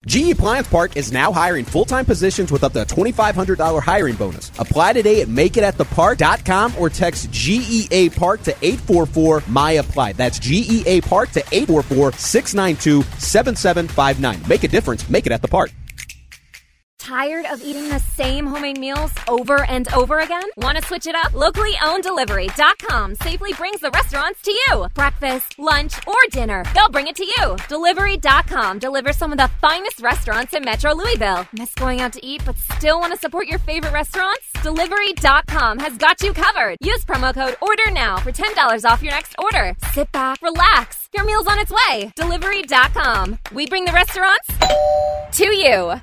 GE Appliance Park is now hiring full-time positions with up to a $2,500 hiring bonus. Apply today at makeitathepark.com or text GEA Park to 844-MY-APPLY. That's GEA Park to 844-692-7759. Make a difference. Make it at the park. Tired of eating the same homemade meals over and over again? Want to switch it up? Locally owned Delivery.com safely brings the restaurants to you. Breakfast, lunch, or dinner, they'll bring it to you. Delivery.com delivers some of the finest restaurants in Metro Louisville. Miss going out to eat but still want to support your favorite restaurants? Delivery.com has got you covered. Use promo code ORDERNOW for $10 off your next order. Sit back, relax. Your meal's on its way. Delivery.com. We bring the restaurants to you.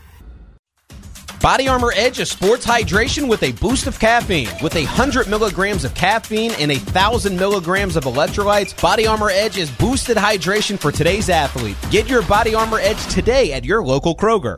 Body Armor Edge is sports hydration with a boost of caffeine. With 100 milligrams of caffeine and 1,000 milligrams of electrolytes, Body Armor Edge is boosted hydration for today's athlete. Get your Body Armor Edge today at your local Kroger.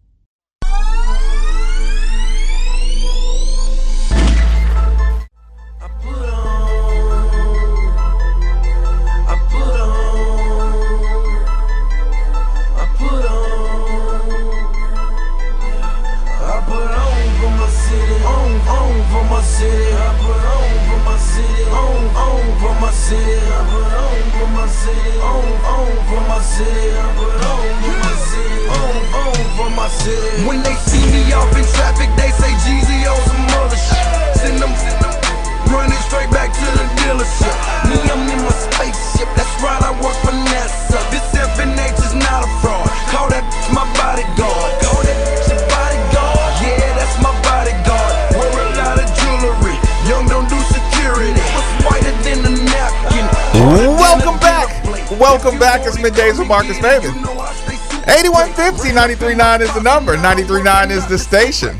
When they see me off in traffic, they say Jeezy owes some other shit. Send them running straight back to the dealership. Me, I'm in my spaceship, that's right, I work for NASA. This FNH is not a fraud. Call that my bodyguard. Call that your bodyguard. Yeah, that's my bodyguard. Wear a lot of jewelry. Young don't do security. What's whiter than a napkin? Welcome back. Welcome back. It's Middays with Marcus Maven. 8150-939 is the number. 93.9 is the station.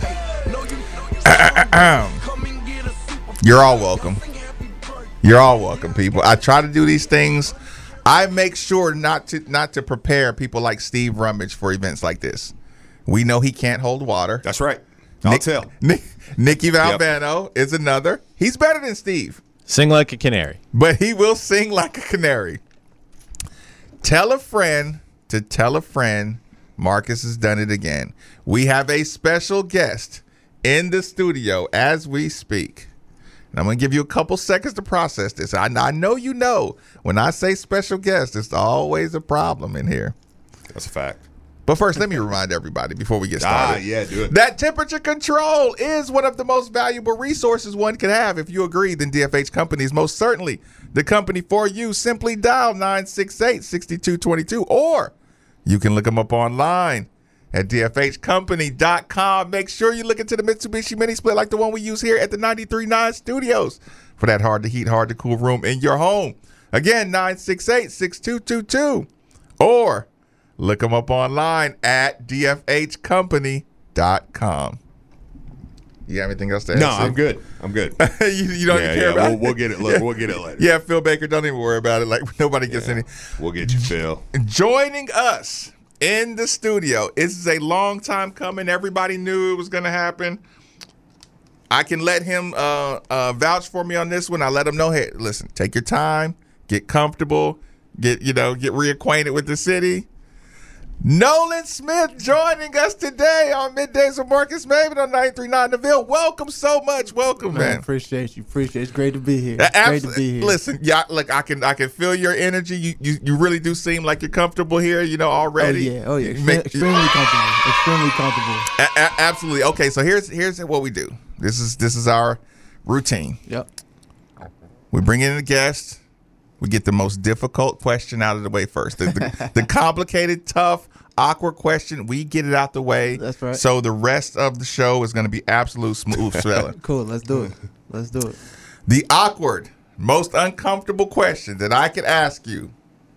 You're all welcome. You're all welcome, people. I try to do these things. I make sure not to prepare people like Steve Rummage for events like this. We know he can't hold water. That's right. I'll tell. Nicky Valvano is another. He's better than Steve. Sing like a canary. But he will sing like a canary. Tell a friend to tell a friend. Marcus has done it again. We have a special guest in the studio as we speak. And I'm going to give you a couple seconds to process this. I know you know when I say special guest, it's always a problem in here. That's a fact. But first, let me remind everybody before we get started. Yeah, do it. That temperature control is one of the most valuable resources one can have. If you agree, then DFH Company is most certainly the company for you. Simply dial 968-6222, or you can look them up online at dfhcompany.com. Make sure you look into the Mitsubishi Mini Split like the one we use here at the 93.9 Studios for that hard-to-heat, hard-to-cool room in your home. Again, 968-6222, or look them up online at dfhcompany.com. You have anything else to add? No, I'm good. you don't even care about it? We'll get it. Look, we'll get it later. Yeah, Phil Baker, don't even worry about it. Like, nobody gets any. We'll get you, Phil. Joining us in the studio. This is a long time coming. Everybody knew it was going to happen. I can let him vouch for me on this one. I let him know, hey, listen, take your time, get comfortable, get reacquainted with the city. Nolan Smith joining us today on Middays with Marcus Maven on 93.9 The Ville. Welcome so much. Welcome, man. Appreciate you. It's great to be here. Great to be here. Listen, yeah, look, I can feel your energy. You really do seem like you're comfortable here, already. Oh, yeah. Extremely comfortable. Absolutely. Okay, so here's what we do. This is our routine. Yep. We bring in a guest. We get the most difficult question out of the way first. The complicated, tough, awkward question, we get it out the way. That's right. So the rest of the show is going to be absolute smooth sailing. Cool. Let's do it. The awkward, most uncomfortable question that I could ask you.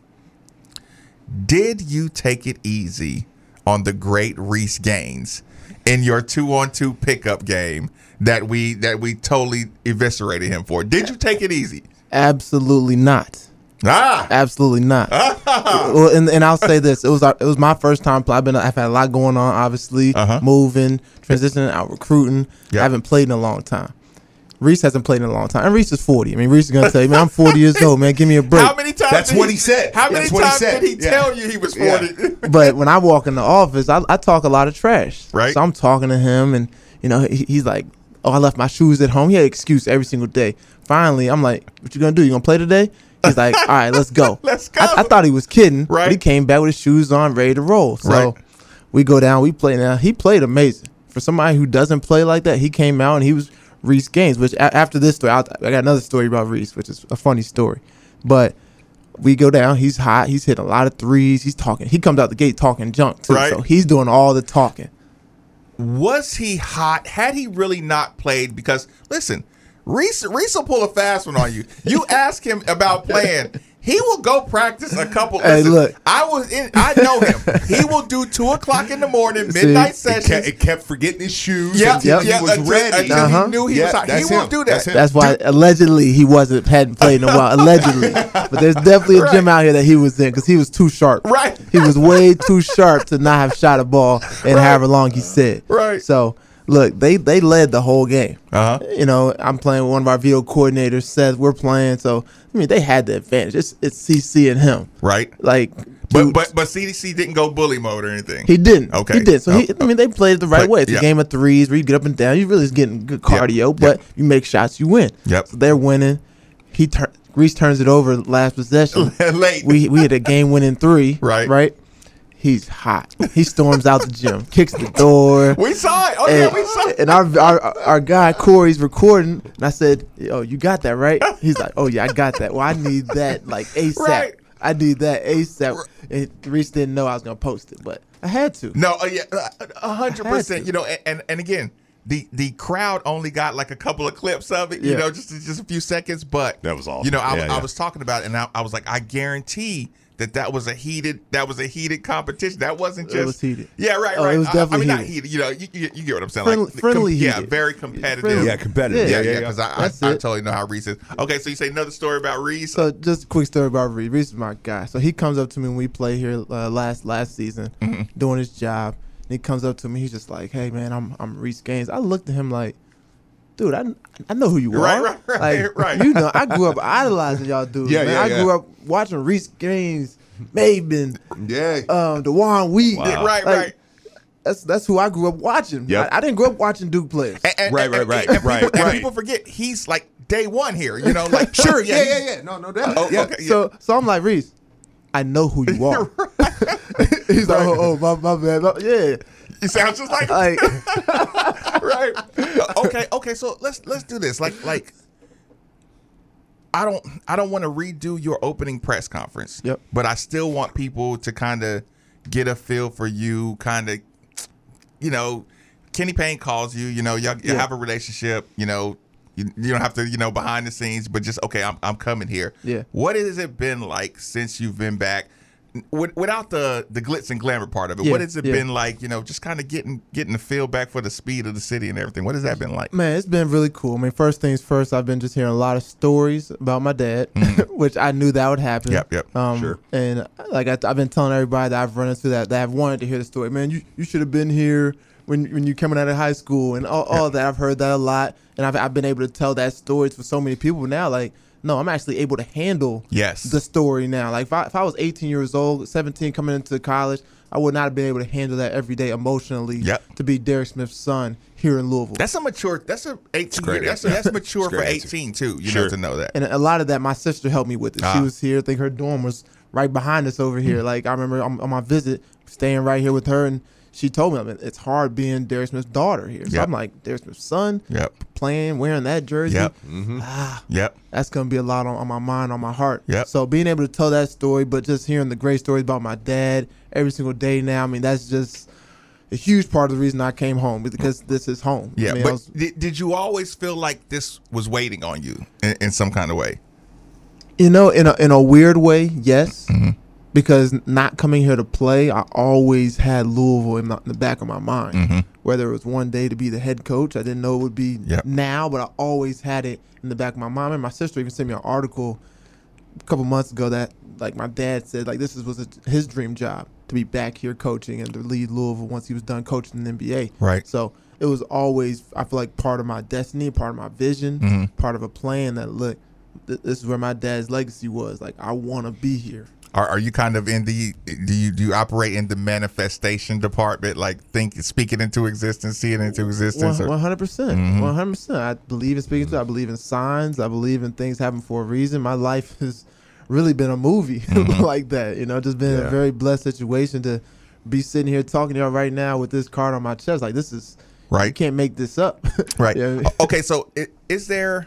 Did you take it easy on the great Reese Gaines in your 2-on-2 pickup game that we totally eviscerated him for? Did you take it easy? Absolutely not. Absolutely not. Well, and I'll say this: it was my first time play. I've had a lot going on, obviously, moving, transitioning out, recruiting. Yep. I haven't played in a long time. Reese hasn't played in a long time. And Reese is 40. I mean, Reese is going to tell you, man, I'm 40 years old, man. Give me a break. How many times? That's what he said. How many times did he tell you he was 40? But when I walk in the office, I talk a lot of trash. Right. So I'm talking to him, and he's like, "Oh, I left my shoes at home." He had an excuse every single day. Finally, I'm like, "What you gonna do? You gonna play today?" He's like, "All right, let's go." Let's go. I thought he was kidding. Right. But he came back with his shoes on, ready to roll. So Right. we go down. We play now. He played amazing. For somebody who doesn't play like that, he came out and he was Reese Gaines. Which after this story, I got another story about Reese, which is a funny story. But we go down. He's hot. He's hitting a lot of threes. He's talking. He comes out the gate talking junk too. Right. So he's doing all the talking. Was he hot? Had he really not played? Because listen, Reese will pull a fast one on you. You ask him about playing, he will go practice a couple. Hey, listen, look. I know him. He will do 2:00 in the morning, midnight sessions. It kept forgetting his shoes Yeah, until yeah, he was ready. until he knew he was hot. He won't do that. That's him. That's why allegedly he hadn't played in a while. Allegedly, but there's definitely a gym out here that he was in because he was too sharp. Right. He was way too sharp to not have shot a ball in however long he said. Right. So look, they led the whole game. Uh-huh. I'm playing with one of our video coordinators, Seth. We're playing, so I mean they had the advantage. It's CC and him. Right. Like, But dude, CDC didn't go bully mode or anything. he didn't. Okay. He did. So they played it the right But, way. It's yeah. a game of threes where you get up and down. You really is getting good cardio, but you make shots, you win. Yep. So they're winning. Reese turns it over last possession. Late. We hit a game winning three. Right. Right. He's hot. He storms out the gym, kicks the door. We saw it. Oh And, yeah, we saw it. and our guy Corey's recording, and I said, "Oh, you got that right?" He's like, "Oh yeah, I got that. Well, I need that like ASAP. Right. I need that ASAP." And Reese didn't know I was gonna post it, but I had to. No, 100%. You know, and again, the crowd only got like a couple of clips of it. You Yeah. know, just a few seconds. But That was awesome. You know, Yeah, I yeah. was talking about it, and I was like, I guarantee that was a heated competition. That wasn't just It was heated. Yeah, right, Oh, right. it was definitely I mean, not heated. heated. You know, you get what I'm saying. Friendly yeah, heated. very competitive. Friendly. Yeah, competitive. Yeah, because That's I it. totally know how Reese is. Okay, so you say another story about Reese. So just a quick story about Reese. Reese is my guy. So he comes up to me when we play here last season, doing his job. And he comes up to me. He's just like, "Hey man, I'm Reese Gaines." I looked at him like, "Dude, I know who you Right, are. right, Like, right. You know, I grew up idolizing y'all dudes. Yeah, man. yeah, I yeah. grew up watching Reese Gaines, Maven, Yeah. DeJuan Wheat. Wow. Right, Like, right. That's who I grew up watching. Yep. I didn't grow up watching Duke players. And people forget he's like day one here. You know, like sure, yeah, No doubt. Oh, yeah. okay. So I'm like, "Reese, I know who you are." He's like, "Oh, my bad." Yeah. You sound just like Like, right. Okay. So let's do this. Like, I don't want to redo your opening press conference. Yep. But I still want people to kind of get a feel for you. Kind of, you know, Kenny Payne calls you. You know, you have a relationship. You know, you don't have to behind the scenes, but just okay. I'm coming here. Yeah. What has it been like since you've been back? Without the glitz and glamour part of it, Yeah, what has it yeah. been like? You know, just kind of getting the feel back for the speed of the city and everything. What has that been like? man, it's been really cool. I mean, first things first, I've been just hearing a lot of stories about my dad, which I knew that would happen. Yep. Sure. And like I've been telling everybody that I've run into that have wanted to hear the story. Man, you should have been here when you coming out of high school and all that. I've heard that a lot, and I've been able to tell that story for so many people now. Like, no, I'm actually able to handle the story now. Like if I was 18 years old, 17 coming into college, I would not have been able to handle that every day emotionally to be Derek Smith's son here in Louisville. That's a 18 great year. answer. That's mature for Great 18 too. You Sure. know, to know that. And a lot of that, my sister helped me with it. She was here. I think her dorm was right behind us over here. Like I remember on my visit, staying right here with her, and she told me, I mean, it's hard being Derek Smith's daughter here. So I'm like, Derek Smith's son, playing, wearing that jersey. That's going to be a lot on my mind, on my heart. So being able to tell that story, but just hearing the great stories about my dad every single day now, I mean, that's just a huge part of the reason I came home, because this is home. Yeah, I mean, but did you always feel like this was waiting on you in some kind of way? You know, in a weird way, yes. Because not coming here to play, I always had Louisville in the back of my mind. Whether it was one day to be the head coach, I didn't know it would be now, but I always had it in the back of my mind. And my sister even sent me an article a couple months ago that like my dad said like this was his dream job to be back here coaching and to lead Louisville once he was done coaching in the NBA. Right. So it was always, I feel like, part of my destiny, part of my vision, part of a plan that, look, this is where my dad's legacy was. Like, I want to be here. Are you kind of in the do you operate in the manifestation department, like speak it into existence, see it into existence? 100%. 100%. I believe in speaking to. I believe in signs. I believe in things happen for a reason. My life has really been a movie like that. You know, just been a very blessed situation to be sitting here talking to y'all right now with this card on my chest. Like, this is right. You can't make this up. Right. You know what I mean? Okay. So is there?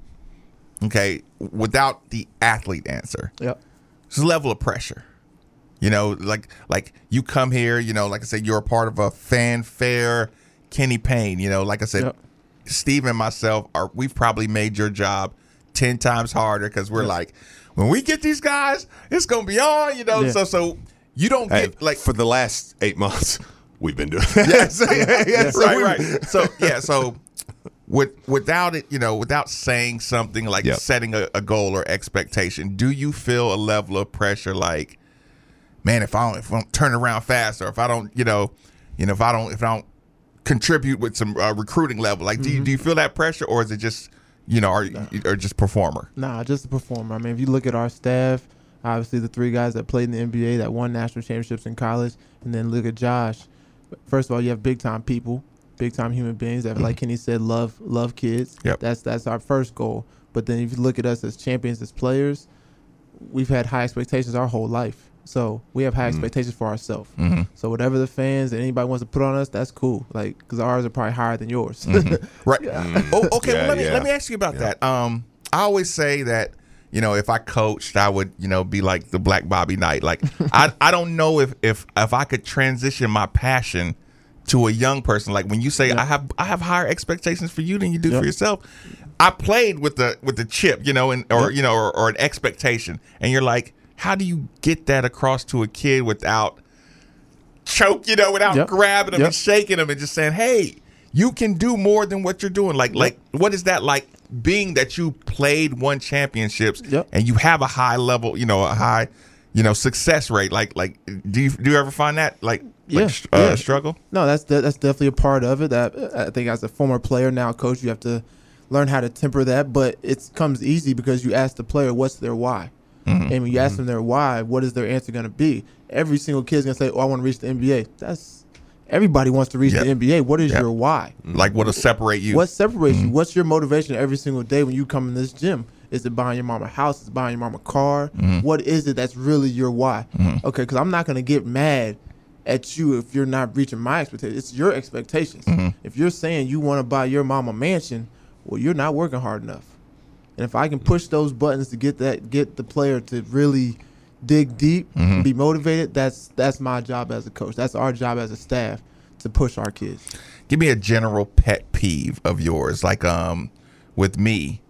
Okay, without the athlete answer. Yep. There's a level of pressure, you know, like you come here, you know, like I said, you're a part of a fanfare, Kenny Payne, you know, like I said, Steve and myself we've probably made your job 10 times harder because we're like, when we get these guys, it's going to be on, you know, so you don't get like for the last 8 months, we've been doing that. Yes. Right. So without it, you know, without saying something like setting a goal or expectation, do you feel a level of pressure like, man, if I don't turn around fast, or if I don't, if I don't contribute with some recruiting level, like do you feel that pressure, or is it just, or just performer? Nah, just a performer. I mean, if you look at our staff, obviously the 3 guys that played in the NBA that won national championships in college, and then look at Josh. First of all, you have big time people. Big time human beings that, like Kenny said, love kids. Yep. That's our first goal. But then if you look at us as champions, as players, we've had high expectations our whole life. So we have high expectations for ourselves. So whatever the fans and anybody wants to put on us, that's cool. Like, because ours are probably higher than yours. Right. Oh, okay. Well, let me ask you about that. I always say that, if I coached, I would, be like the Black Bobby Knight. Like, I don't know if I could transition my passion to a young person. Like when you say I have higher expectations for you than you do for yourself. I played with the chip, or an expectation, and you're like, how do you get that across to a kid without without grabbing them and shaking them and just saying, hey, you can do more than what you're doing. Like what is that like, being that you played, won championships, and you have a high level, a high success rate. Like do you ever find that struggle? No, that's definitely a part of it. That I think as a former player, now coach, you have to learn how to temper that. But it comes easy because you ask the player what's their why, and when you ask them their why, what is their answer going to be? Every single kid's going to say, "Oh, I want to reach the NBA." Everybody wants to reach the NBA. What is your why? Like what'll separate you? What separates you? What's your motivation every single day when you come in this gym? Is it buying your mama a house? Is it buying your mama a car? What is it that's really your why? Okay, because I'm not going to get mad at you if you're not reaching my expectations. It's your expectations. If you're saying you want to buy your mama a mansion, well, you're not working hard enough. And if I can push those buttons to get the player to really dig deep, and be motivated, that's my job as a coach. That's our job as a staff, to push our kids. Give me a general pet peeve of yours. Like with me,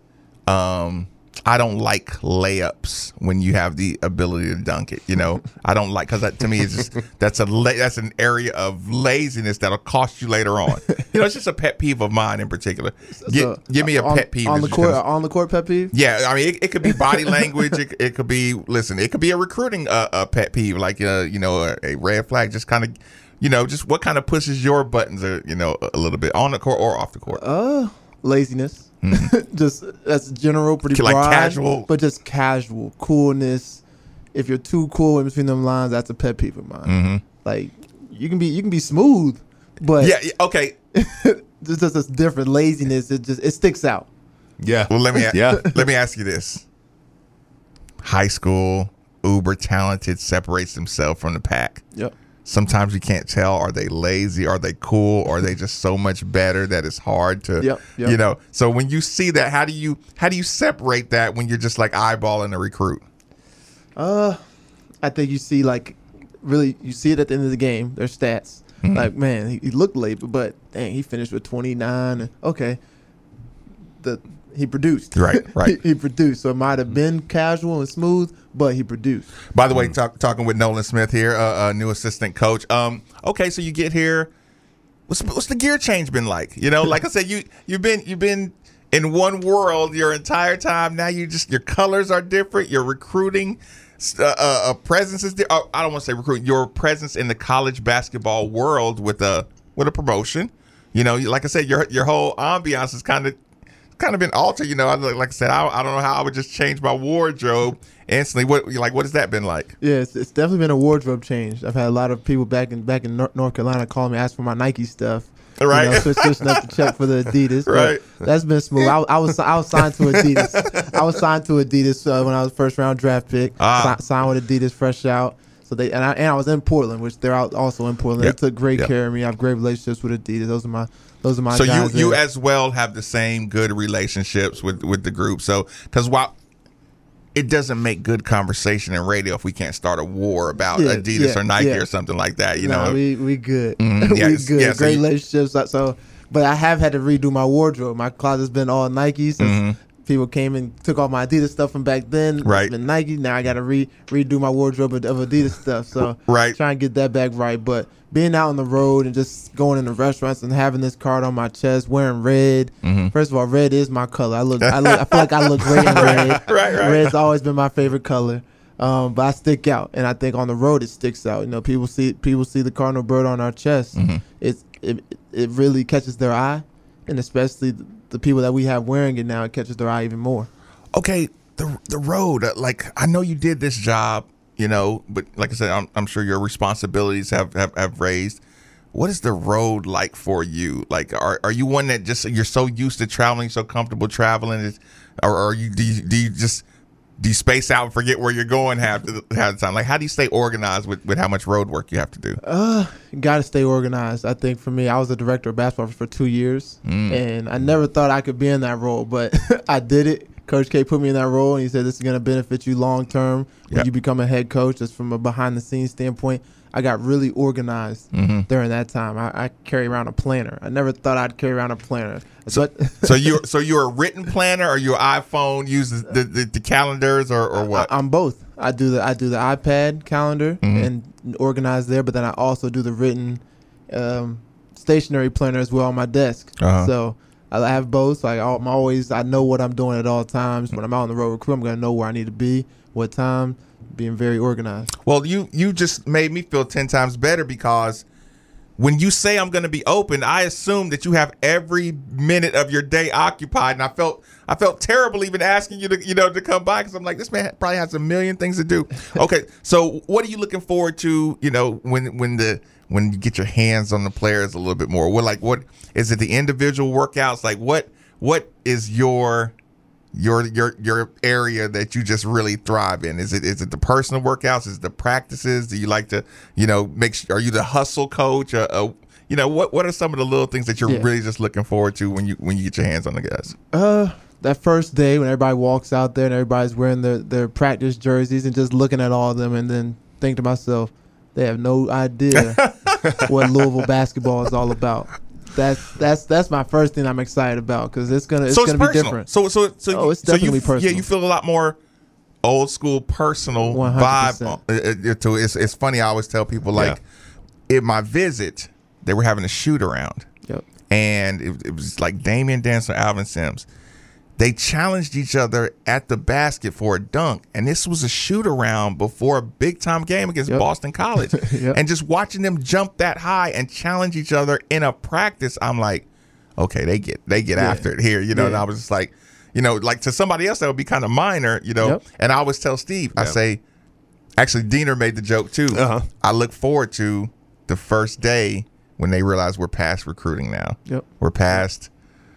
I don't like layups when you have the ability to dunk it. I don't like, because to me it's just that's an area of laziness that'll cost you later on. It's just a pet peeve of mine in particular. Give me a pet peeve on the court pet peeve. Yeah, I mean it could be body language. It could be it could be a recruiting pet peeve, like a red flag. Just kind of just what kind of pushes your buttons a little bit on the court or off the court. Laziness. Just that's general, pretty like broad, casual, but just casual coolness. If you're too cool in between them lines, that's a pet peeve of mine. Like you can be smooth, but okay. just this different laziness. It sticks out. Yeah. Well, let me ask you this: high school, uber talented, separates themselves from the pack. Yep. Sometimes you can't tell, are they lazy, are they cool, or are they just so much better that it's hard to, So when you see that, how do you separate that when you're just like eyeballing a recruit? I think you see you see it at the end of the game, their stats. Like, man, he looked late, but dang, he finished with 29. Okay. He produced. Right. He produced. So it might have been casual and smooth, but he produced. By the way, talking with Nolan Smith here, new assistant coach. Okay, so you get here. What's the gear change been like? Like I said, you've been in one world your entire time. Now your colors are different. Your recruiting presence is different. I don't want to say recruiting. Your presence in the college basketball world with a promotion. Like I said, your whole ambiance is kind of been altered. Like I said, I don't know how I would just change my wardrobe instantly. What has that been like? Yeah, it's definitely been a wardrobe change. I've had a lot of people back in North Carolina calling me, ask for my Nike stuff. Right, switching up the check for the Adidas. Right, that's been smooth. I was signed to Adidas. I was signed to Adidas when I was first round draft pick. Signed with Adidas fresh out. So I was in Portland, which they're out also in Portland. Yep. They took great care of me. I have great relationships with Adidas. Those are my so guys. So you as well have the same good relationships with the group. So because while it doesn't make good conversation in radio if we can't start a war about Adidas or Nike or something like that. We good. Mm, we good. Great relationships. But I have had to redo my wardrobe. My closet's been all Nike since people came and took all my Adidas stuff from back then. Right. It's been Nike. Now I got to redo my wardrobe of Adidas stuff. So right. Trying to get that back right. But being out on the road and just going into restaurants and having this card on my chest, wearing red. Mm-hmm. First of all, red is my color. I feel like I look great in red. Right. Red's always been my favorite color. But I stick out, and I think on the road it sticks out. People see the cardinal bird on our chest. Mm-hmm. It really catches their eye, and especially the people that we have wearing it now, it catches their eye even more. Okay, the road. I know you did this job, but like I said, I'm sure your responsibilities have raised. What is the road like for you? Like, are you one that just you're so used to traveling, so comfortable traveling, or do you space out and forget where you're going half the time? Like, how do you stay organized with how much road work you have to do? Got to stay organized. I think for me, I was a director of basketball for 2 years, and I never thought I could be in that role, but I did it. Coach K put me in that role, and he said this is going to benefit you long term when you become a head coach. Just from a behind the scenes standpoint, I got really organized during that time. I carry around a planner. I never thought I'd carry around a planner. So you're a written planner, or your iPhone uses the calendars, or what? I'm both. I do the iPad calendar and organize there, but then I also do the written stationary planner as well on my desk. So I have both. So I know what I'm doing at all times. When I'm out on the road recruit, I'm going to know where I need to be, what time. Being very organized. Well, you just made me feel 10 times better, because when you say I'm going to be open, I assume that you have every minute of your day occupied, and I felt terrible even asking you to come by, because I'm like, this man probably has a million things to do. Okay, so what are you looking forward to? When you get your hands on the players a little bit more. What is it? The individual workouts? Like what is your area that you just really thrive in? Is it the personal workouts? Is it the practices? Do you like to, make sure, are you the hustle coach? What are some of the little things that you're really just looking forward to when you get your hands on the guys? That first day when everybody walks out there and everybody's wearing their practice jerseys and just looking at all of them, and then think to myself, they have no idea what Louisville basketball is all about. That's my first thing I'm excited about, because it's gonna be different. So it's definitely personal. Yeah, you feel a lot more old school personal 100%. vibe. It's funny. I always tell people in my visit they were having a shoot around. Yep. And it was like Damian Dancer, Alvin Sims. They challenged each other at the basket for a dunk, and this was a shoot around before a big time game against Boston College. And just watching them jump that high and challenge each other in a practice, I'm like, okay, they get after it here, And I was just like, like to somebody else that would be kind of minor, And I always tell Steve, I say, actually, Diener made the joke too. I look forward to the first day when they realize we're past recruiting now. We're past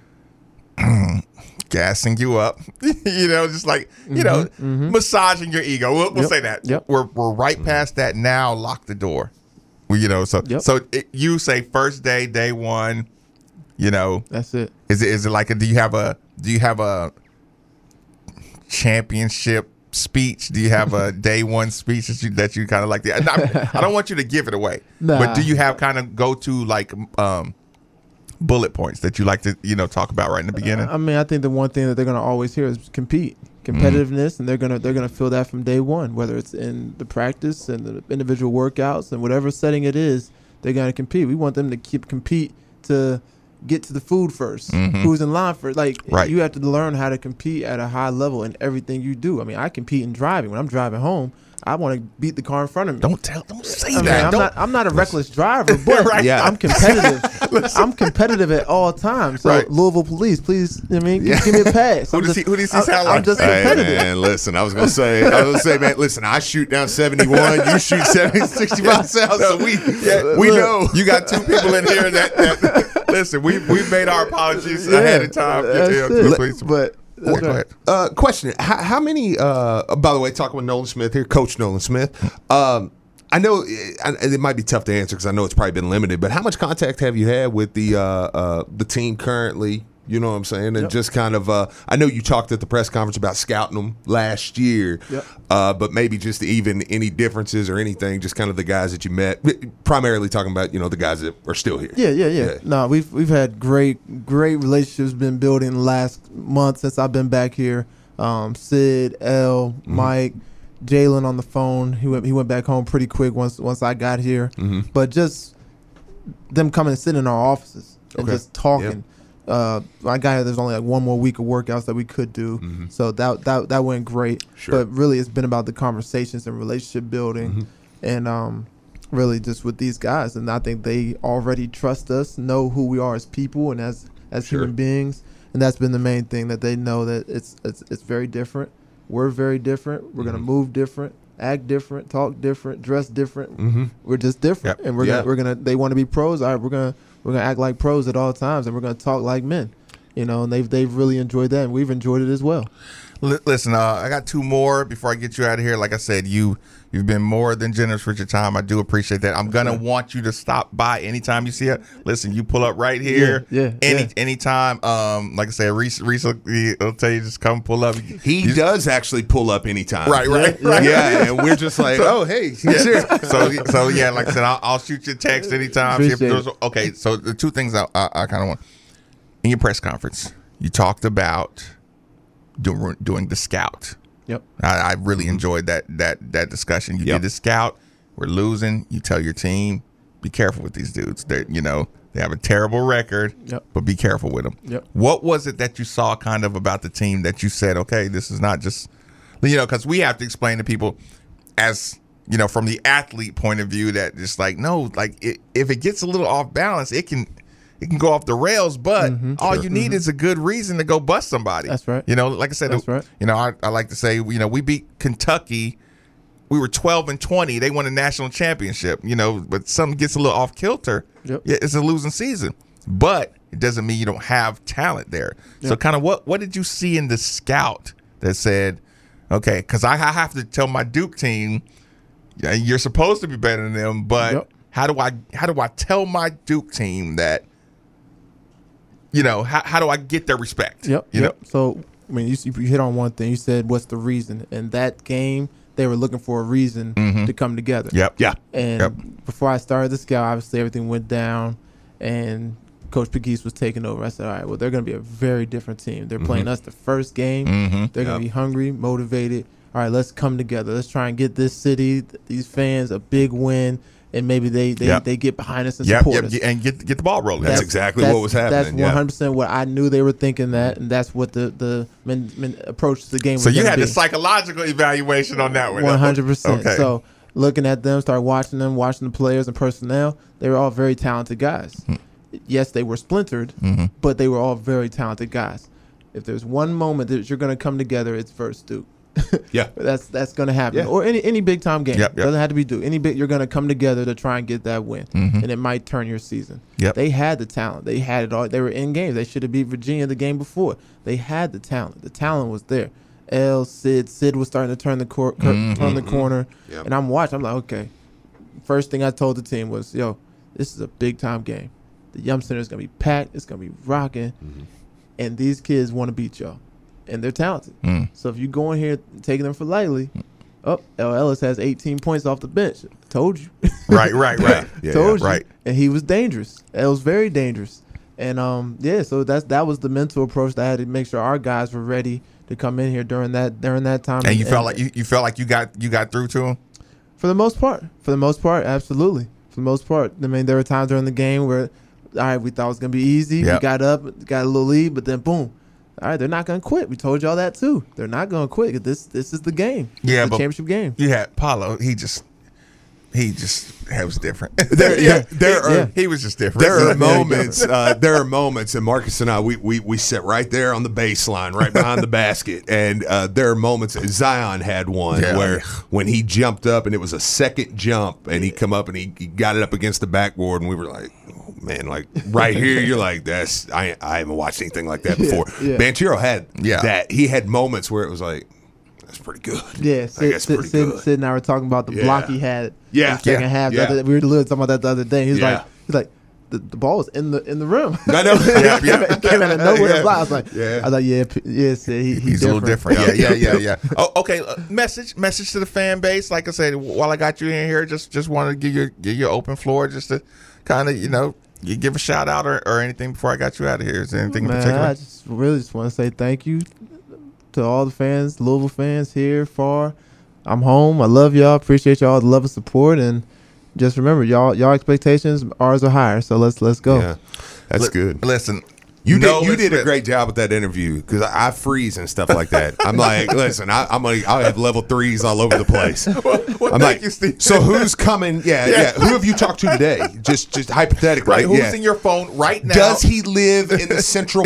gassing you up, just like, massaging your ego. We'll say that. We're right past that now. Lock the door. You say first day one, That's it. Is it like do you have a championship speech? Do you have a day one speech that you kind of like? I don't want you to give it away, but do you have kind of go to like bullet points that you like to talk about right in the beginning? I think the one thing that they're going to always hear is competitiveness, and they're going to feel that from day one, whether it's in the practice and the individual workouts and whatever setting it is. They're going to compete. We want them to compete to get to the food first, who's in line first. Like Right. you have to learn how to compete at a high level in everything you do. I mean, I compete in driving. When I'm driving home, I want to beat the car in front of me. Don't say I mean, that. I'm not a reckless driver, but Right. Yeah. I'm competitive. I'm competitive at all times. So Right. Louisville police, please, give me a pass. Who does he sound like? I'm just Hey, competitive. man, listen, I was gonna say, man, listen, I shoot down 71, you shoot 65 south, so we know. You got two people in here that listen. We made our apologies ahead of time. That's Yeah, it. please. But Go ahead. Question: how many? By the way, talking with Nolan Smith here, Coach Nolan Smith. I know it might be tough to answer because I know it's probably been limited. But how much contact have you had with the team currently? You know what I'm saying? And just kind of, I know you talked at the press conference about scouting them last year, but maybe just even any differences or anything, just kind of the guys that you met, primarily talking about, the guys that are still here. Yeah. No, we've had great relationships been building the last month since I've been back here. Sid, L, Mike, Jalen on the phone. He went back home pretty quick once I got here. But just them coming and sitting in our offices and just talking. I got here. There's only like one more week of workouts that we could do, so that went great. Sure. But really, it's been about the conversations and relationship building, and really just with these guys. And I think they already trust us, know who we are as people and as human beings, and that's been the main thing, that they know that it's very different. We're very different. We're gonna move different, act different, talk different, dress different. We're just different, and we're gonna. They want to be pros. All right, we're gonna act like pros at all times, and we're gonna talk like men. And they've really enjoyed that, and we've enjoyed it as well. Listen, I got two more before I get you out of here. Like I said, you've been more than generous with your time. I do appreciate that. I'm gonna want you to stop by anytime you see it. Listen, you pull up right here. Anytime. Like I said, recently, I'll tell you, just come pull up. He does actually pull up anytime. Right. Yeah, and we're just like, oh, hey, he's here. So yeah, like I said, I'll shoot you a text anytime. Okay, so the two things I kind of want in your press conference, you talked about doing the scout. Yep. I really enjoyed that discussion. You did the scout. We're losing. You tell your team, be careful with these dudes. They have a terrible record. Yep. But be careful with them. Yep. What was it that you saw kind of about the team that you said, okay, this is not just, because we have to explain to people as, from the athlete point of view, that just like, no, like if it gets a little off balance, it can go off the rails, but all you need is a good reason to go bust somebody. That's right. Like I said, That's right. I like to say, we beat Kentucky. We were 12-20. They won a national championship, but something gets a little off kilter. Yep. Yeah, it's a losing season. But it doesn't mean you don't have talent there. Yep. So kind of what did you see in the scout that said, okay, because I have to tell my Duke team, you're supposed to be better than them, but how do I tell my Duke team that, how do I get their respect? Yep. So, I mean, you hit on one thing. You said, what's the reason? And that game, they were looking for a reason to come together. Yep. Yeah. And before I started the scout, obviously everything went down, and Coach Pegues was taking over. I said, all right, well, they're going to be a very different team. They're playing us the first game. They're going to be hungry, motivated. All right, let's come together. Let's try and get this city, these fans, a big win. And maybe they get behind us and support us. And get the ball rolling. That's exactly what was happening. That's 100% what I knew they were thinking that, and that's what the approach to the game was. So you had the psychological evaluation on that one. 100%. Okay. So looking at them, start watching them, watching the players and personnel, they were all very talented guys. Yes, they were splintered, but they were all very talented guys. If there's one moment that you're going to come together, it's versus Duke. That's going to happen, or any big time game. Doesn't have to be Duke. You're going to come together to try and get that win, and it might turn your season. They had the talent. They had it all. They were in games. They should have beat Virginia the game before. They had the talent. The talent was there. Sid was starting to turn the corner, and I'm watching. I'm like, okay. First thing I told the team was, yo, this is a big time game. The Yum Center is going to be packed. It's going to be rocking, and these kids want to beat y'all. And they're talented. So if you go in here taking them for lightly, L. Ellis has 18 points off the bench. Told you. Right. Told you. Right. And he was dangerous. L was very dangerous. And so that was the mental approach that I had to make sure our guys were ready to come in here during that time. And you felt like you got through to them? For the most part, absolutely. For the most part. I mean, there were times during the game where all right, we thought it was going to be easy. Yep. We got up, got a little lead, but then boom. All right, they're not going to quit. We told y'all that too. They're not going to quit. This is the game. Yeah, the championship game. You had Paulo. He just was different. He was just different. There are moments. There are moments, and Marcus and I, we sit right there on the baseline, right behind the basket, and there are moments. Zion had one where when he jumped up, and it was a second jump, and he come up and he got it up against the backboard, and we were like, oh, man, like right here, you're like, I haven't watched anything like that before. Banchero had that. He had moments where it was like, that's pretty good. Yeah, Sid and I were talking about the block he had in the second half. We were literally talking about that the other day. He's like, the ball was in the rim. I know. It came out of nowhere. I was like, Sid, he's a little different. Yeah. Oh, okay. Message to the fan base. Like I said, while I got you in here, just wanted to give you open floor, just to kind of you give a shout out or anything before I got you out of here. Is there anything in particular? I just want to say thank you to all the fans, Louisville fans here, far. I'm home. I love y'all. Appreciate y'all the love and support, and just remember, y'all expectations, ours are higher. So let's go. Yeah, that's good. Listen, you did a great job with that interview because I freeze and stuff like that. I'm like, listen, I'll have level 3s all over the place. Well, I'm thank like, you, Steve. so who's coming? Yeah. Who have you talked to today? Just hypothetically, right? Who's in your phone right now? Does he live in the central?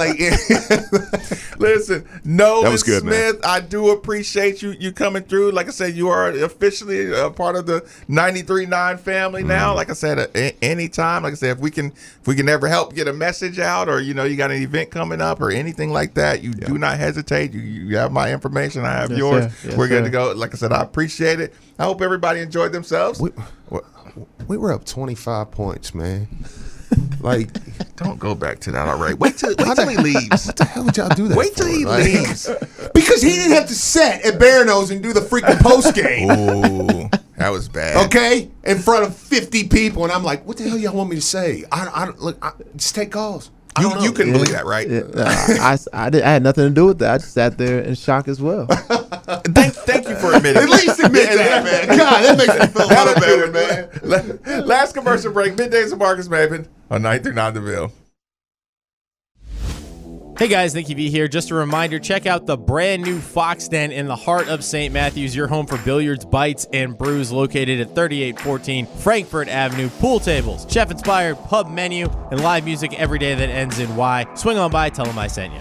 Listen, Nolan that was good, Smith, man. I do appreciate you coming through. Like I said, you are officially a part of the 93.9 family now. Like I said, anytime. Like I said, if we can ever help get a message out, or you got an event coming up or anything like that, you do not hesitate. You have my information. I have yours. Yes, we're good to go. Like I said, I appreciate it. I hope everybody enjoyed themselves. We were up 25 points, man. Like, don't go back to that already. Wait till he leaves. What the hell would y'all do that? Wait till he leaves. Because he didn't have to sit at Barano's and do the freaking post game. Oh, that was bad. Okay, in front of 50 people, and I'm like, what the hell y'all want me to say? I just take calls. You couldn't believe that, right? I had nothing to do with that. I just sat there in shock as well. Thank you for admitting. At least admit that, man. God, that makes me feel a little better, man. Last commercial break. Middays with Marcus Maven on 93.9 The Ville. Hey guys, Nicky V here. Just a reminder, check out the brand new Fox Den in the heart of St. Matthews, your home for billiards, bites, and brews, located at 3814 Frankfurt Avenue. Pool tables, chef-inspired pub menu, and live music every day that ends in Y. Swing on by, tell them I sent you.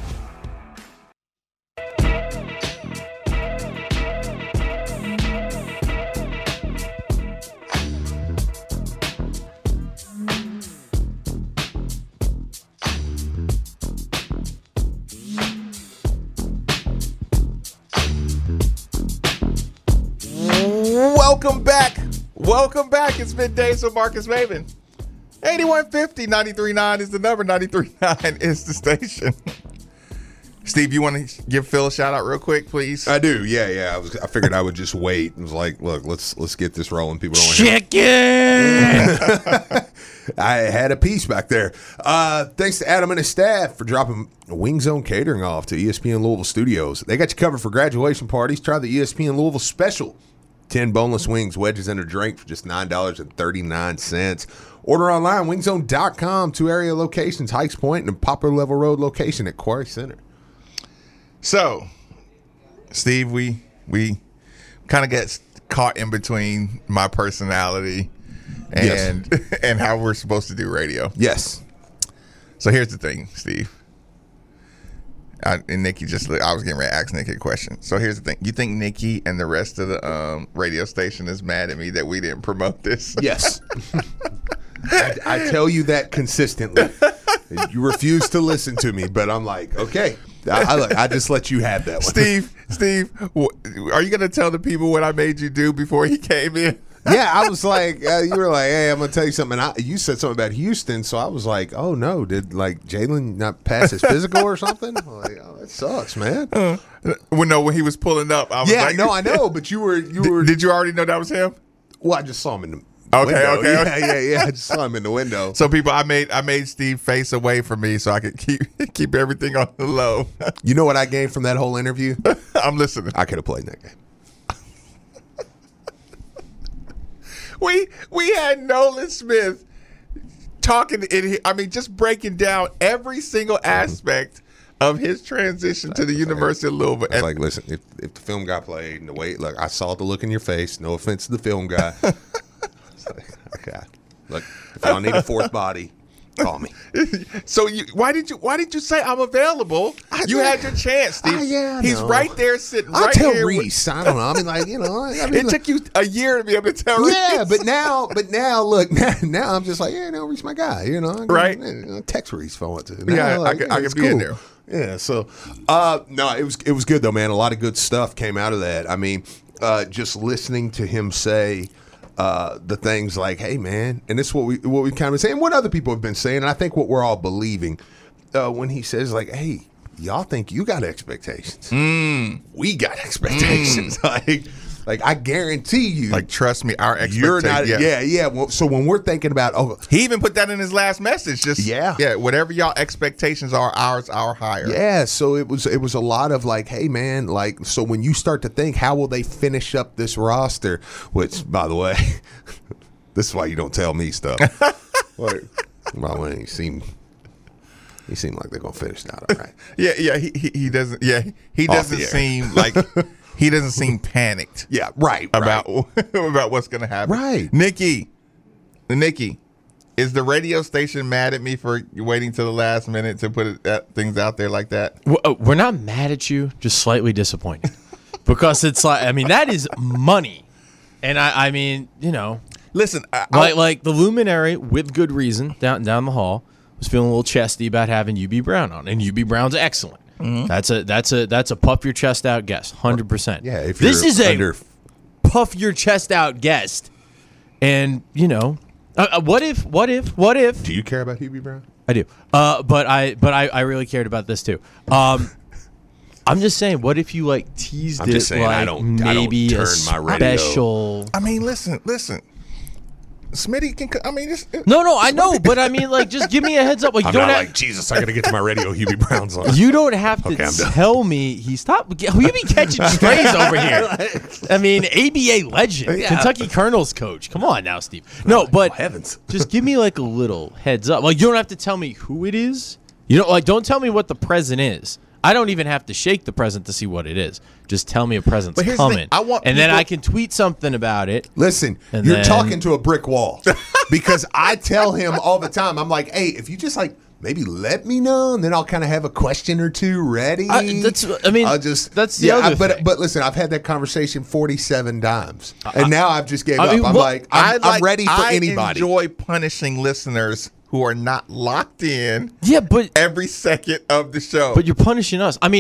Welcome back. It's Middays with Marcus Maven. 8150 93.9 is the number. 93.9 is the station. Steve, you want to give Phil a shout out real quick, please? I do. Yeah. I figured I would just wait. I was like, look, let's get this rolling. People don't want to Chicken. I had a piece back there. Thanks to Adam and his staff for dropping Wing Zone Catering off to ESPN Louisville Studios. They got you covered for graduation parties. Try the ESPN Louisville special. 10 boneless wings, wedges, and a drink for just $9.39. Order online, wingzone.com. 2 area locations, Hikes Point and a Poplar Level Road location at Quarry Center. So, Steve, we kind of get caught in between my personality and and how we're supposed to do radio. Yes. So here's the thing, Steve. And Nikki I was getting ready to ask Nikki a question. So here's the thing. You think Nikki and the rest of the radio station is mad at me that we didn't promote this? Yes. I tell you that consistently. You refuse to listen to me, but I'm like, okay. I just let you have that one. Steve, are you going to tell the people what I made you do before he came in? Yeah, I was like, you were like, hey, I'm going to tell you something. You said something about Houston, so I was like, oh, no. Did, Jalen not pass his physical or something? I'm like, oh, that sucks, man. When he was pulling up, I was like. No, I know, but you were. Did you already know that was him? Well, I just saw him in the window. Okay. Yeah. I just saw him in the window. So, people, I made Steve face away from me so I could keep everything on the low. You know what I gained from that whole interview? I'm listening. I could have played that game. We had Nolan Smith talking, just breaking down every single aspect of his transition to the University of Louisville. I was like, listen, if the film guy played and the way, look, I saw the look in your face. No offense to the film guy. It's like, okay, look, if y'all need a fourth body, call me. So why did you say I'm available? You had your chance, Steve. Yeah, he's right there sitting right tell here. Reese. I don't know. I mean, like, It took you a year to be able to tell Reese. Yeah, but now, look, now I'm just like, yeah, no, Reese, my guy. Right? Text Reese if I want to. Yeah, I can be in there. Yeah, so no, it was good though, man. A lot of good stuff came out of that. I mean, just listening to him say the things like, "Hey, man," and this is what we kind of saying, what other people have been saying, and I think what we're all believing when he says like, "Hey, y'all think you got expectations? We got expectations." Like I guarantee you, like trust me, our expectations. You're not. Yeah. Well, so when we're thinking about, he even put that in his last message. Just whatever y'all expectations are, ours are higher. Yeah. So it was a lot of like, hey man, like, so when you start to think, how will they finish up this roster? Which, by the way, this is why you don't tell me stuff. By the way, he seemed like they're gonna finish that all right. Yeah. He doesn't. Yeah, he doesn't seem like. He doesn't seem panicked. Yeah, right. About what's going to happen. Right. Nikki, is the radio station mad at me for waiting till the last minute to put things out there like that? We're not mad at you, just slightly disappointed. Because it's like, I mean, that is money. And I mean, listen, like the luminary, with good reason, down the hall, was feeling a little chesty about having UB Brown on. And UB Brown's excellent. Mm-hmm. That's a puff your chest out guest, 100%. Yeah, if this is a puff your chest out guest, and what if? Do you care about Hubie Brown? I do, but I really cared about this too. I'm just saying, what if you like teased I'm just it saying, like I don't maybe turn a my radio. special? I mean, listen. Smitty can. I mean, no. I know, but I mean, like, just give me a heads up. Like, I'm you don't not like Jesus. I got to get to my radio. Hubie Brown's on. You don't have to tell me he stopped. You be catching strays over here. I mean, ABA legend, Kentucky Colonel's coach. Come on now, Steve. No, but heavens, just give me like a little heads up. Like, you don't have to tell me who it is. Don't tell me what the present is. I don't even have to shake the present to see what it is. Just tell me a present's coming. Then I can tweet something about it. Listen, you're talking to a brick wall. Because I tell him all the time, I'm like, hey, if you just like maybe let me know, and then I'll kind of have a question or two ready. That's the other thing. But listen, I've had that conversation 47 times, and now I've just gave up. I'm ready for anybody. I enjoy punishing listeners who are not locked in. Yeah, but every second of the show. But you're punishing us. I mean,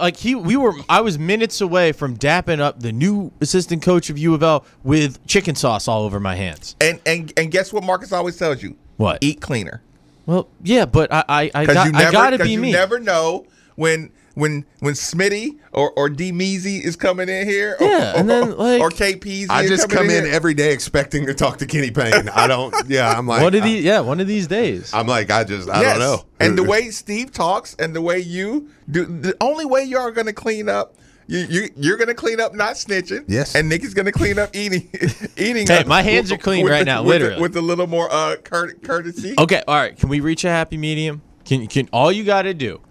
I was minutes away from dapping up the new assistant coach of U of L with chicken sauce all over my hands. And guess what Marcus always tells you? What? Eat cleaner. Well, yeah, but I gotta be me. You never know when Smitty or D Measy is coming in here, or KPZ. I just come in every day expecting to talk to Kenny Payne. I don't. Yeah, I'm like one of these days. I'm like I don't know. And the way Steve talks and the way you do, the only way you are going to clean up. You're going to clean up not snitching. Yes. And Nikki's going to clean up eating. Hey, my hands are clean right now, literally. With a little more courtesy. Okay, all right. Can we reach a happy medium? Can all you got to do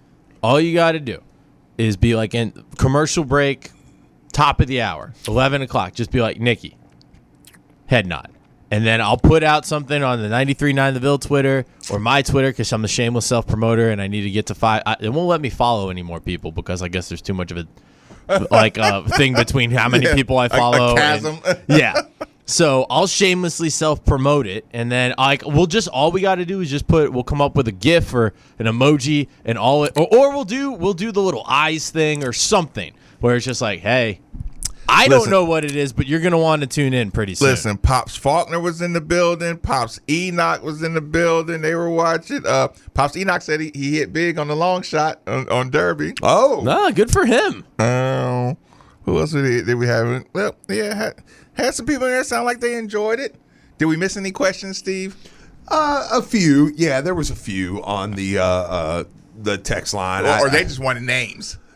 is be like in commercial break, top of the hour, 11 o'clock. Just be like, Nikki, head nod. And then I'll put out something on the 93.9 The Ville Twitter or my Twitter because I'm the shameless self-promoter and I need to get to 5. It won't let me follow any more people because I guess there's too much of a thing between how many people I follow. A chasm. Yeah. So I'll shamelessly self-promote it, and then all we got to do is just we'll come up with a GIF or an emoji, and or we'll do the little eyes thing or something where it's just like, hey, I don't know what it is, but you're gonna want to tune in pretty soon. Listen, Pops Faulkner was in the building. Pops Enoch was in the building. They were watching. Pops Enoch said he hit big on the long shot on Derby. Oh, good for him. Who else did we have? Well, yeah. Had some people in there sound like they enjoyed it. Did we miss any questions, Steve? A few. Yeah, there was a few on the text line. Or they just wanted names.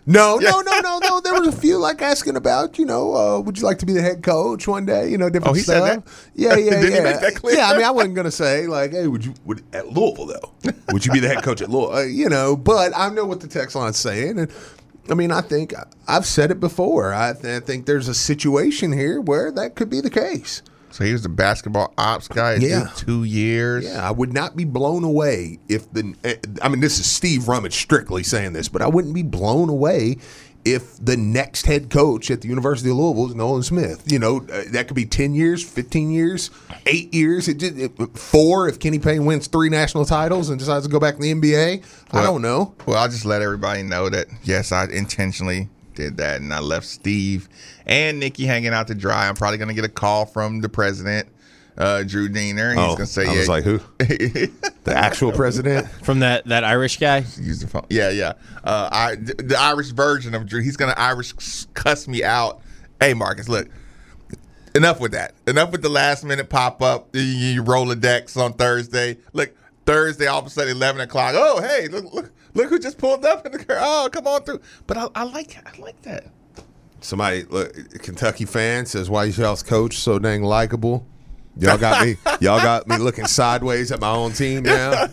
No. There was a few like asking about, would you like to be the head coach one day? Different Oh, he stuff. said that? Yeah. Didn't he make that clear? Yeah, I mean, I wasn't going to say like, hey, would at Louisville though? Would you be the head coach at Louisville? But I know what the text line's saying, and I mean, I think I've said it before. I think there's a situation here where that could be the case. So he was the basketball ops guy. Yeah. 2 years. Yeah, I would not be blown away if this is Steve Rummage strictly saying this, but I wouldn't be blown away if the next head coach at the University of Louisville is Nolan Smith. That could be 10 years, 15 years, 8 years, 4 if Kenny Payne wins 3 national titles and decides to go back to the NBA. I don't know. Well, I'll just let everybody know that, yes, I intentionally did that, and I left Steve and Nikki hanging out to dry. I'm probably going to get a call from the president, Drew Diener, and he's going to say, I was like, who? The actual president? From that Irish guy? Use the phone. Yeah. The Irish version of Drew. He's going to Irish cuss me out. Hey, Marcus, look, enough with that. Enough with the last minute pop up. You roll the decks on Thursday. Look, Thursday, all of a sudden, 11 o'clock. Oh, hey, look who just pulled up in the car. Oh, come on through. But I like that. Somebody, Kentucky fan says, why is y'all's coach so dang likable? Y'all got me looking sideways at my own team now.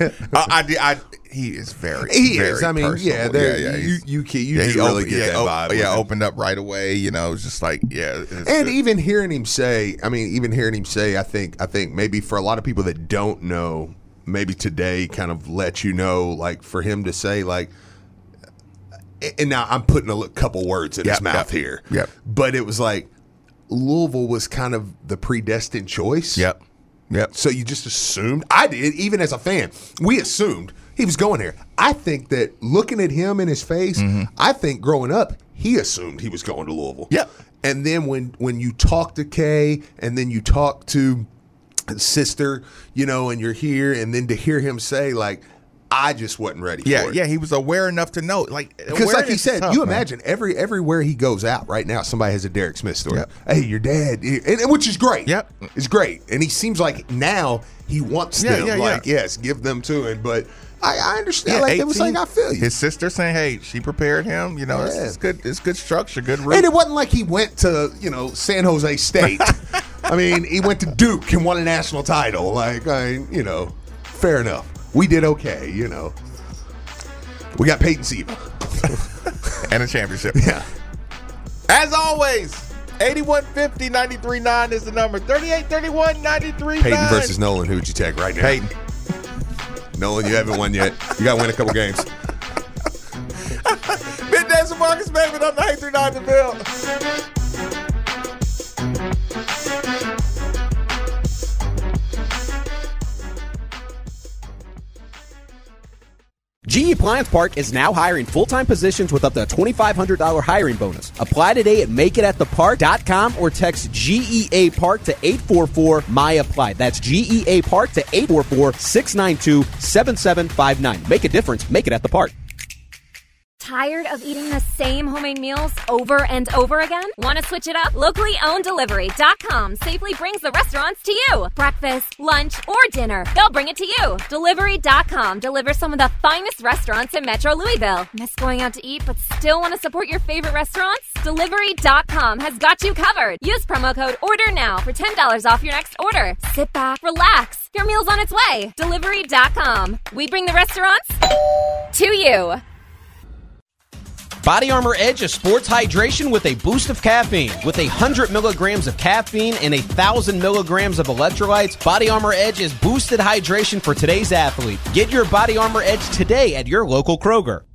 He is very. He very is. I mean, personable. You really get that vibe. Yeah, opened up right away. It's just like And good. even hearing him say, I think maybe for a lot of people that don't know, maybe today kind of let you know, like for him to say like. And now I'm putting a couple words in his mouth here. Yep. But it was like Louisville was kind of the predestined choice. Yep. So you just assumed. I did, even as a fan. We assumed he was going here. I think that looking at him in his face, I think growing up, he assumed he was going to Louisville. Yep. And then when you talk to Kay and then you talk to his sister, and you're here, and then to hear him say, like, I just wasn't ready for it. Yeah, he was aware enough to know. Because like he said, you imagine everywhere he goes out right now, somebody has a Derek Smith story. Yep. Hey, your dad, and which is great. Yep. It's great. And he seems like now he wants them. Yes, give them to him. But I understand. Like 18, it was like, I feel you. His sister saying, hey, she prepared him. It's good. It's good structure, good route. And it wasn't like he went to, San Jose State. I mean, he went to Duke and won a national title. Fair enough. We did okay, We got Peyton Siva. And a championship. Yeah. As always, 8150-93.9 is the number. 3831-93.9. Peyton versus Nolan. Who would you take right now? Peyton. Nolan, you haven't won yet. You got to win a couple games. Middays with Marcus Maven on 93.9 The Bill. GE Appliance Park is now hiring full-time positions with up to a $2,500 hiring bonus. Apply today at makeitathepark.com or text GEA Park to 844-MY-APPLY. That's GEA Park to 844-692-7759. Make a difference. Make it at the park. Tired of eating the same homemade meals over and over again? Want to switch it up? Locally owned Delivery.com safely brings the restaurants to you. Breakfast, lunch, or dinner, they'll bring it to you. Delivery.com delivers some of the finest restaurants in Metro Louisville. Miss going out to eat but still want to support your favorite restaurants? Delivery.com has got you covered. Use promo code ORDERNOW for $10 off your next order. Sit back, relax. Your meal's on its way. Delivery.com. We bring the restaurants to you. Body Armor Edge is sports hydration with a boost of caffeine. With 100 milligrams of caffeine and 1,000 milligrams of electrolytes, Body Armor Edge is boosted hydration for today's athlete. Get your Body Armor Edge today at your local Kroger.